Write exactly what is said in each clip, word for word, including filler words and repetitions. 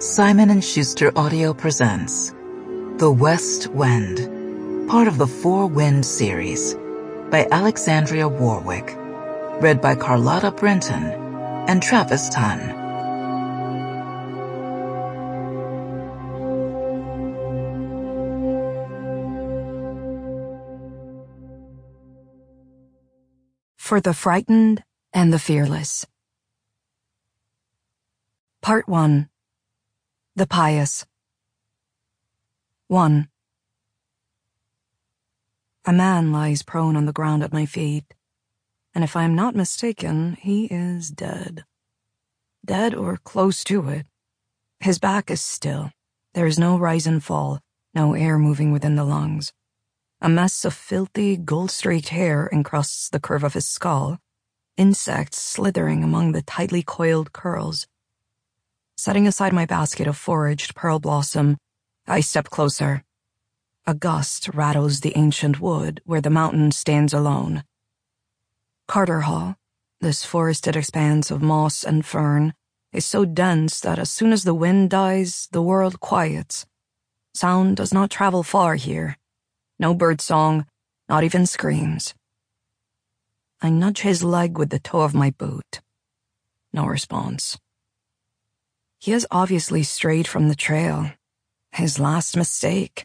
Simon and Schuster Audio presents The West Wind, part of the Four Winds series by Alexandria Warwick, read by Carlotta Brenton and Travis Tunn. For the Frightened and the Fearless. Part one. The Pious. one. A man lies prone on the ground at my feet, and if I am not mistaken, he is dead. Dead or close to it. His back is still. There is no rise and fall, no air moving within the lungs. A mess of filthy, gold-streaked hair encrusts the curve of his skull, insects slithering among the tightly coiled curls. Setting aside my basket of foraged pearl blossom, I step closer. A gust rattles the ancient wood where the mountain stands alone. Carter Hall, this forested expanse of moss and fern, is so dense that as soon as the wind dies, the world quiets. Sound does not travel far here. No birdsong, not even screams. I nudge his leg with the toe of my boot. No response. He has obviously strayed from the trail. His last mistake.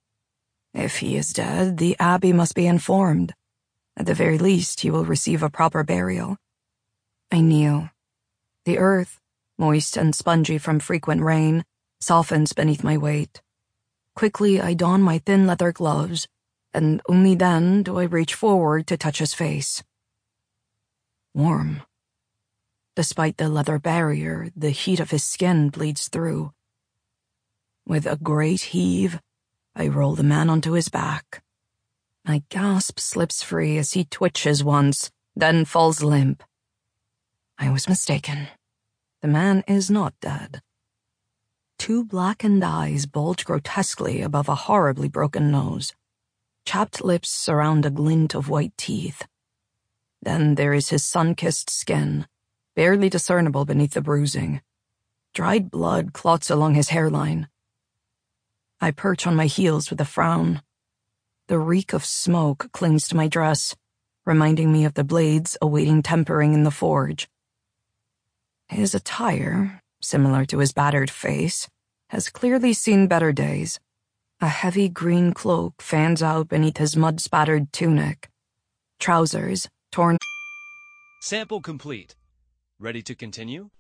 If he is dead, the Abbey must be informed. At the very least, he will receive a proper burial. I kneel. The earth, moist and spongy from frequent rain, softens beneath my weight. Quickly, I don my thin leather gloves, and only then do I reach forward to touch his face. Warm. Despite the leather barrier, the heat of his skin bleeds through. With a great heave, I roll the man onto his back. My gasp slips free as he twitches once, then falls limp. I was mistaken. The man is not dead. Two blackened eyes bulge grotesquely above a horribly broken nose. Chapped lips surround a glint of white teeth. Then there is his sun-kissed skin, barely discernible beneath the bruising. Dried blood clots along his hairline. I perch on my heels with a frown. The reek of smoke clings to my dress, reminding me of the blades awaiting tempering in the forge. His attire, similar to his battered face, has clearly seen better days. A heavy green cloak fans out beneath his mud-spattered tunic. Trousers, torn... Sample complete. Ready to continue?